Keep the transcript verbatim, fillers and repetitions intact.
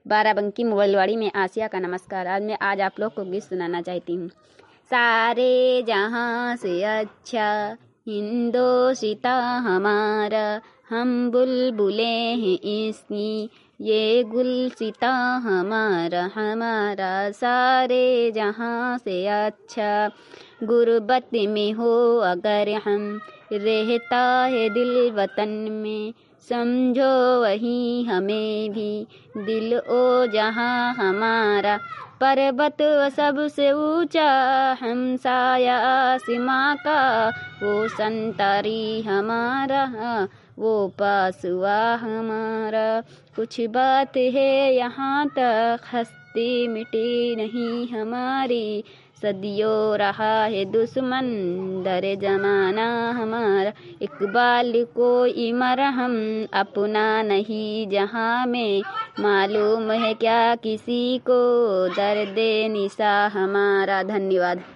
बाराबंकी मोबाइलवाड़ी में आसिया का नमस्कार। आज मैं आज आप लोग को गीत सुनाना चाहती हूँ। सारे जहाँ से अच्छा हिंदोस्ता हमारा, हम बुलबुले हैं इसकी ये गुलसिता हमारा हमारा। सारे जहाँ से अच्छा गुर्बत में हो अगर हम, रहता है दिल वतन में, समझो वही हमें भी दिल ओ जहाँ हमारा। पर्वत सबसे ऊंचा हम साया आसमां का, वो संतारी हमारा वो पासवा हमारा। कुछ बात है यहाँ तक हस्ती मिटी नहीं हमारी, सदियों रहा है दुश्मन दर जमाना हमारा। इकबाल कोई मरहम अपना नहीं जहाँ में, मालूम है क्या किसी को दर्द निशा हमारा। धन्यवाद।